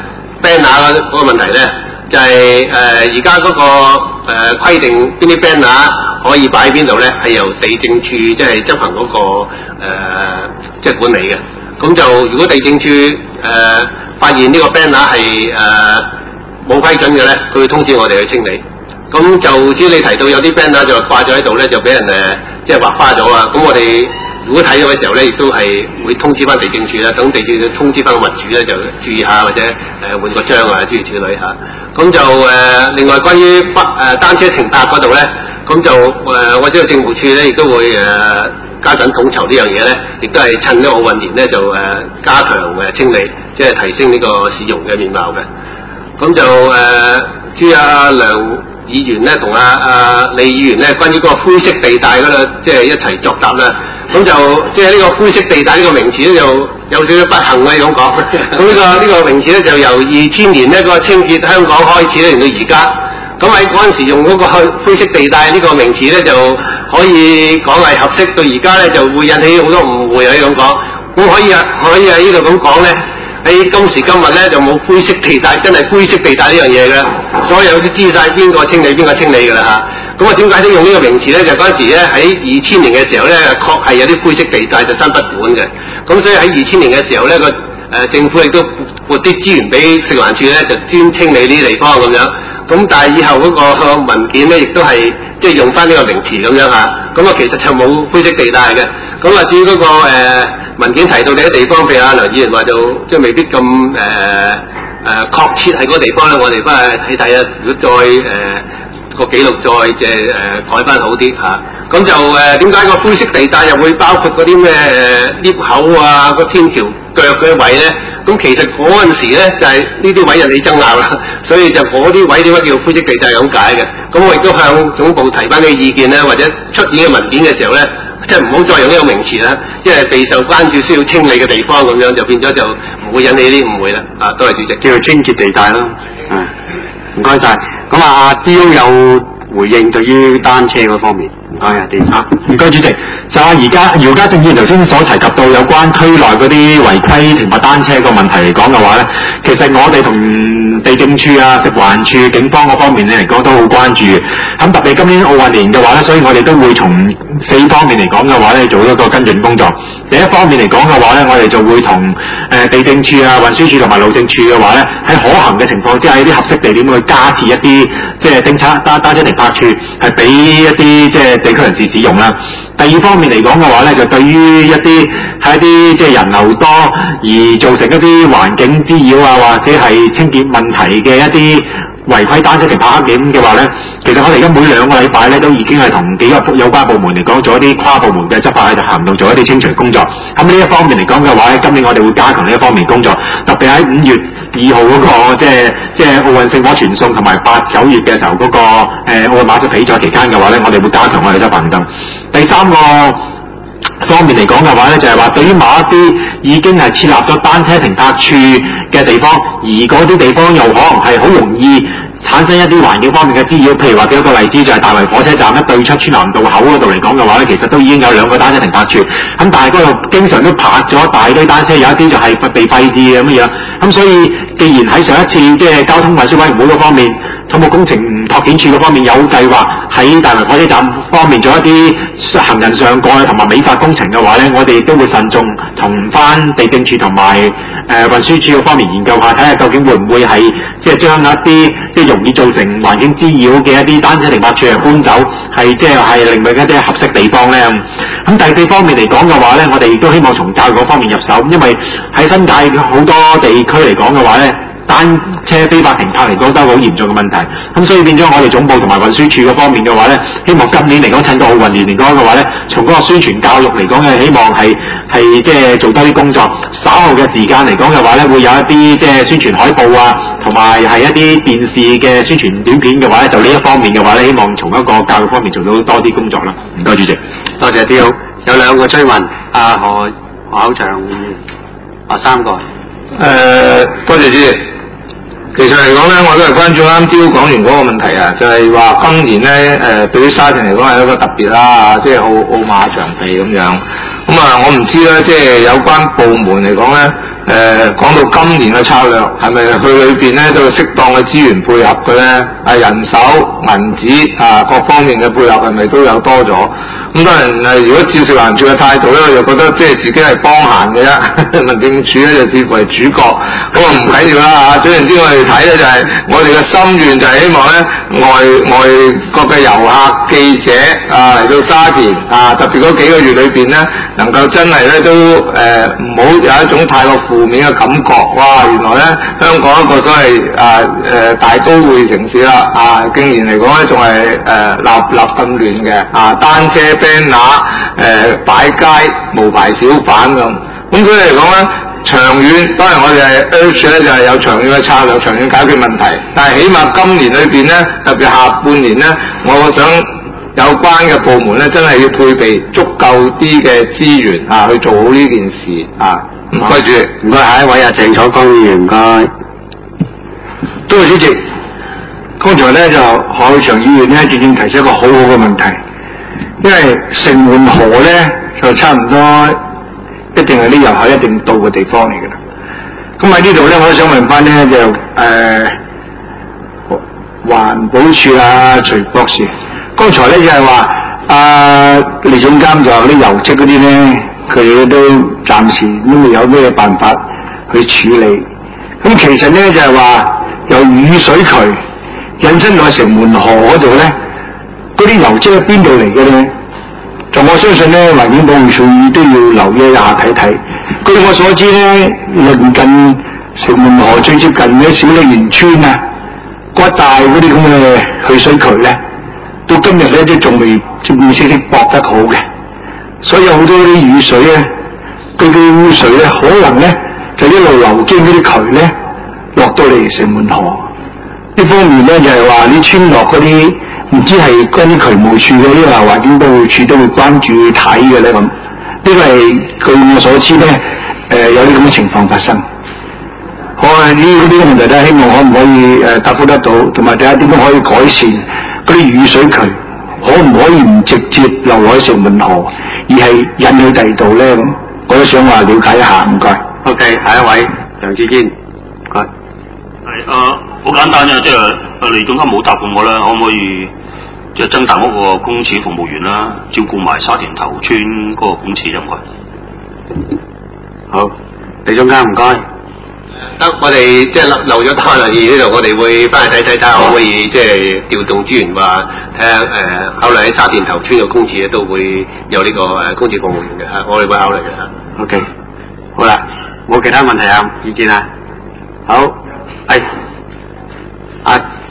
Speaker 2: banner 嗰個問題咧，就係而家嗰個規定邊啲 banner 可以擺喺邊度咧，係由地政處即係執行嗰個即係管理嘅。咁就如果地政處發現呢個 banner 係冇批准嘅咧，佢會通知我哋去清理。咁就至於你提到有啲 banner 就掛咗喺度咧，就俾人即係畫花咗啊！咁我哋如果睇到嘅時候咧，亦都係會通知翻地政處啦，等地政處通知翻個物主咧，就注意下或者換個章啊，諸如此類嚇。咁就另外關於單車停泊嗰度咧，咁就我知道政務處咧亦都會加緊統籌呢樣嘢咧，亦都係趁呢奧運年咧就加強清理，即係提升呢個市容嘅面貌嘅。咁就至於梁議員咧同李議員咧，關於嗰個灰色地帶嗰度，即係一齊作答啦。咁就即係呢個灰色地帶呢個名詞咧，就有少少不幸嘅咁講。咁呢個名詞咧，就由2000年呢個清潔香港開始咧，到而家。咁喺嗰陣時用嗰個灰色地帶呢個名詞咧，就可以講係合適。到而家咧，就會引起好多誤會啊！咁講，咁可以喺呢度咁講咧。喺今時今日咧就冇灰色地帶，真係灰色地帶呢樣嘢嘅，所有都知晒邊個清理㗎啦嚇。咁啊點解都用呢個名詞咧？就嗰陣時咧喺2000年嘅時候咧，確係有啲灰色地帶就真不管嘅。咁所以喺2000年嘅時候咧，政府亦都撥啲資源俾食環署咧，就專清理呢啲地方咁樣。咁但係以後嗰個文件咧，亦都係即係用翻呢個名詞咁樣嚇。咁啊其實就冇灰色地帶嘅。咁啊至於嗰個文件提到嘅啲地方，譬如梁議員話就即係未必咁確切係嗰個地方咧，我哋翻去睇睇啊。如果再個記錄再即係改翻好啲嚇。咁就點解個灰色地帶又會包括嗰啲咩裂口啊、個天橋腳嗰啲位咧？咁其實嗰陣時咧就係呢啲位引起爭拗啦，所以就嗰啲位點解叫灰色地帶咁解嘅？咁我亦都向總部提翻呢個意見咧，或者出現嘅文件嘅時候咧，即係唔好再用呢個名詞啦，因為備受關注需要清理嘅地方咁樣，就變咗就唔會引起呢啲誤會啦。多謝主席，
Speaker 1: 叫做清潔地帶咯。唔該晒。咁阿雕有回應對於單車嗰方面，唔該啊，
Speaker 6: 唔該主席。就而家姚家俊議員頭先所提及到有關區內嗰啲違規停泊單車個問題嚟講嘅話咧，其實我哋同地政處啊、食環署、警方嗰方面咧嚟講都好關注嘅。咁特別今年奧運年嘅話咧，所以我哋都會從4方面嚟講嘅話咧，做一個跟進工作。第一方面嚟講嘅話咧，我哋就會同地政處啊、運輸署同埋路政處嘅話咧，喺可行嘅情況之下，喺啲合適地點去加設一啲即係政策單車停泊處，係俾一啲即係地區人士使用啦。第二方面嚟講嘅話咧，就對於一啲喺一啲即係人流多而造成一啲環境滋擾啊，或者係清潔問題嘅一啲
Speaker 7: 違規單車停泊黑點嘅話咧，其實我哋而家每2個禮拜咧都已經係同幾個有關部門嚟講做一啲跨部門嘅執法行動，做一啲清除工作。咁呢一方面嚟講嘅話咧，今年我哋會加強呢一方面工作，特別喺5月2號嗰個即係奧運聖火傳送同埋8、9月嘅時候嗰個奧運馬術比賽期間嘅話咧，我哋會加強我哋執法行動。第3個方面嚟講嘅話咧，就係話對於某一啲已經係設立咗單車停泊處嘅地方，而嗰啲地方又可能係好容易產生一啲環境方面嘅滋擾，譬如話舉一個例子就係大圍火車站一對出村南道口嗰度嚟講嘅話咧，其實都已經有2個單車停泊處，咁但係嗰度經常都泊咗大堆單車，有一啲就係被廢置嘅咁樣，咁所以既然喺上一次即係交通運輸委員會嗰方面，土木工程拓展處嗰方面有計劃喺大圍火車站方面做一啲行人上蓋同埋美化工程嘅話咧，我哋都會慎重同翻地政處同埋運輸處嗰方面研究下，睇下究竟會唔會係即係將一啲即係容易造成環境滋擾嘅一啲單車停泊處搬走，係即係令到一啲合適地方咧。咁第4方面嚟講嘅話咧，我哋亦都希望從教育嗰方面入手，因為喺新界好多地區嚟講嘅話咧，單車非法停泊嚟講都係好嚴重嘅問題，咁所以變咗我哋總部同埋運輸處嗰方面嘅話咧，希望今年嚟講趁到奧運年嚟講嘅話咧，從嗰個宣傳教育嚟講嘅，希望係即係做多啲工作。稍後嘅時間嚟講嘅話咧，會有一啲即係宣傳海報啊，同埋係一啲電視嘅宣傳短片嘅話咧，就呢一方面嘅話咧，希望從一個教育方面做到多啲工作啦。唔該主席，
Speaker 1: 多謝啲好。有2個追問，何口長3個。
Speaker 5: 多謝主席。其實嚟講咧，我都係關注啱朝講完嗰個問題啊，就係話今年咧對於沙田嚟講係一個特別啦，即係澳馬場地咁樣。咁我唔知咧，即係有關部門嚟講咧，講到今年嘅策略係咪佢裏邊咧都有適當嘅資源配合嘅咧？人手、銀紙各方面嘅配合係咪都有多咗？咁當然如果照食環署嘅態度咧，我就覺得即係自己係幫閒嘅啫，民政處咧就似乎係主角，咁唔緊要啦嚇。總言之，我哋睇咧就係我哋嘅心願就係希望咧外國嘅遊客記者嚟到沙田特別嗰幾個月裏邊咧，能夠真係咧都唔好有一種太過負面嘅感覺。哇！原來咧香港一個所謂大都會城市啦，竟然嚟講咧仲係立咁亂嘅單車banner 擺街無牌小販咁所以嚟講咧，長遠當然我哋係 urge 咧就係有長遠嘅策略，長遠解決問題。但係起碼今年裏邊咧，特別下半年咧，我想有關嘅部門咧，真係要配備足夠啲嘅資源去做好呢件事唔該主席，
Speaker 1: 唔該下一位鄭楚光議員，唔該。
Speaker 7: 多謝主席。剛才咧就何偉祥議員咧正正提出一個好好嘅問題，因為城門河咧就差唔多一定係啲遊客一定到嘅地方嚟嘅啦。咁喺呢度咧，我都想問翻咧就環保署徐博士，剛才咧就係話李總監就話啲油漬嗰啲咧，佢都暫時都未有咩辦法去處理。咁其實咧就係話由雨水渠引申到城門河嗰度咧，嗰啲油漬喺邊度嚟嘅咧？就我相信咧，環境保護署都要留意一下睇睇。據我所知咧，鄰近城門河最接近嘅小瀝源村嗰一帶嗰啲咁嘅去水渠咧，到今日咧都仲未正正式式駁得好嘅，所以有好多啲雨水咧，嗰啲污水咧，可能咧就一路流經嗰啲渠咧，落到嚟城門河。呢方面咧就係話啲村落嗰啲唔知係關於渠務處嘅，因為環境保護處都會關注睇嘅咧咁。呢個係據我所知咧，有啲咁嘅情況發生。我呢啲問題咧，希望可唔可以答覆得到，同埋睇下點樣可以改善嗰啲雨水渠，可唔可以唔直接流喺城門河，而係引去第二度咧咁？我都想話了解一下，唔該。
Speaker 1: OK， 下一位梁志堅，唔該。
Speaker 9: 好簡單啫，即係李總監冇答過我啦，可唔可以即係增大嗰個公廁服務員啦，照顧埋沙田頭村嗰個公廁啫，唔該。
Speaker 1: 好，李總監唔該。
Speaker 2: 得我哋即係留咗單啦，呢度我哋會翻去睇下可唔可以即係調動資源話睇下考慮喺沙田頭村嘅公廁咧都會有呢個公廁服務員嘅我哋會考慮嘅
Speaker 1: OK， 好啦，冇其他問題意見好，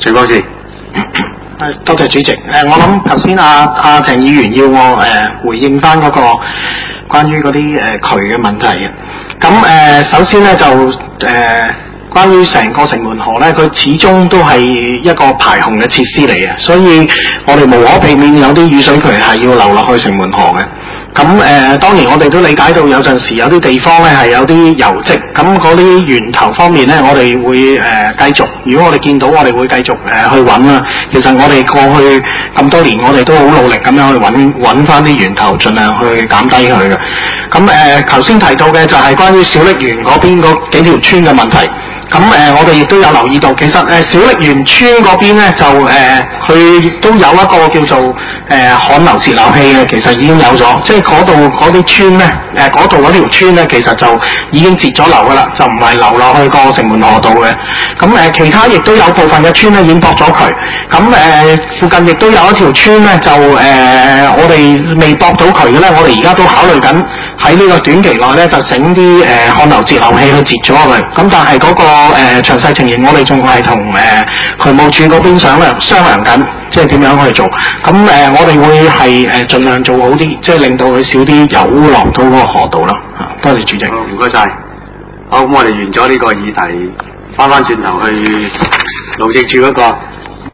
Speaker 1: 徐博士。
Speaker 10: 多謝主席。我諗頭先阿鄭議員要我回應翻嗰個關於嗰啲渠嘅問題嘅。咁首先咧就關於成個城門河咧，佢始終都係一個排洪嘅設施嚟嘅，所以我哋無可避免有啲雨水渠係要流落去城門河嘅。咁當然我哋都理解到有陣時有啲地方咧係有啲油漬，咁嗰啲源頭方面咧，我哋會繼續，如果我哋見到，我哋會繼續去揾啦。其實我哋過去咁多年，我哋都好努力咁樣去揾翻啲源頭，盡量去減低佢嘅。咁頭先提到嘅就係關於小瀝源嗰邊嗰幾條村嘅問題。咁我哋亦都有留意到，其實小瀝源村嗰邊咧就佢都有一個叫做旱流截流器嘅，其實已經有咗，即係嗰度嗰啲村咧，嗰度嗰條村咧，其實就已經截咗流噶啦，就唔係流落去個城門河道嘅。咁其他亦都有部分嘅村咧已經駁咗渠。咁附近亦都有一條村咧，就我哋未駁到渠嘅咧，我哋而家都考慮緊喺呢個短期內咧，就整啲旱流截流器去截咗佢。咁但係嗰個詳細情形，我哋仲係同渠務署嗰邊商量緊，即係點樣去做。咁我哋會係盡量做好啲，即係令到佢少啲油污落到嗰個河道啦。多謝主席。
Speaker 1: 好，唔該晒。好，咁我哋完咗呢個議題，翻轉頭去路政署嗰個。